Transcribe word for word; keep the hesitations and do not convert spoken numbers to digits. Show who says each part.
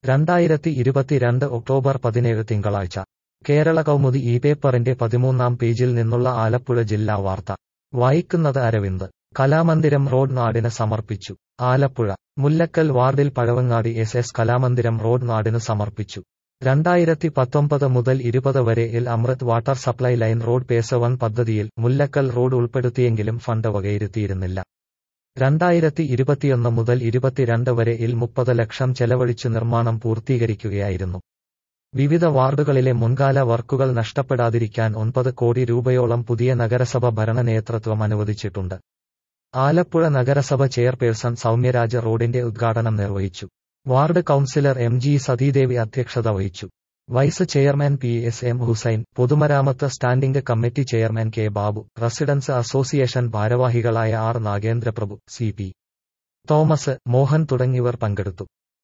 Speaker 1: രണ്ടായിരത്തി ഇരുപത്തിരണ്ട് ഒക്ടോബർ പതിനേഴ് തിങ്കളാഴ്ച കേരള കൗമുദി ഈ പേപ്പറിന്റെ പതിമൂന്നാം പേജിൽ നിന്നുള്ള ആലപ്പുഴ ജില്ലാ വാർത്ത വായിക്കുന്നത് അരവിന്ദ്. കലാമന്ദിരം റോഡ് നാടിന് സമർപ്പിച്ചു. ആലപ്പുഴ മുല്ലക്കൽ വാർഡിൽ Pazhavangadi S S Kalamandiram road നാടിന് സമർപ്പിച്ചു. രണ്ടായിരത്തി പത്തൊമ്പത് മുതൽ ഇരുപത് വരെ L Amrut water supply line road phase one പദ്ധതിയിൽ മുല്ലക്കൽ റോഡ് ഉൾപ്പെടുത്തിയെങ്കിലും ഫണ്ട് വകയിരുത്തിയിരുന്നില്ല. രണ്ടായിരത്തി ഇരുപത്തിയൊന്ന് മുതൽ ഇരുപത്തിരണ്ട് വരെ ഇൽ മുപ്പത് ലക്ഷം ചെലവഴിച്ചു നിർമ്മാണം പൂർത്തീകരിക്കുകയായിരുന്നു. വിവിധ വാർഡുകളിലെ മുൻകാല വർക്കുകൾ നഷ്ടപ്പെടാതിരിക്കാൻ ഒൻപത് കോടി രൂപയോളം പുതിയ നഗരസഭ ഭരണ നേതൃത്വം അനുവദിച്ചിട്ടുണ്ട്. ആലപ്പുഴ നഗരസഭ ചെയർപേഴ്സൺ സൗമ്യരാജ് റോഡിന്റെ ഉദ്ഘാടനം നിർവഹിച്ചു. Ward councillor M G Sathidevi അധ്യക്ഷത വഹിച്ചു. Vice chairman P S M Hussain, പൊതുമരാമത്ത് standing committee chairman K Babu, residence association ഭാരവാഹികളായ R Nagendraprabhu, C P Thomas, Mohan തുടങ്ങിയവർ പങ്കെടുത്തു.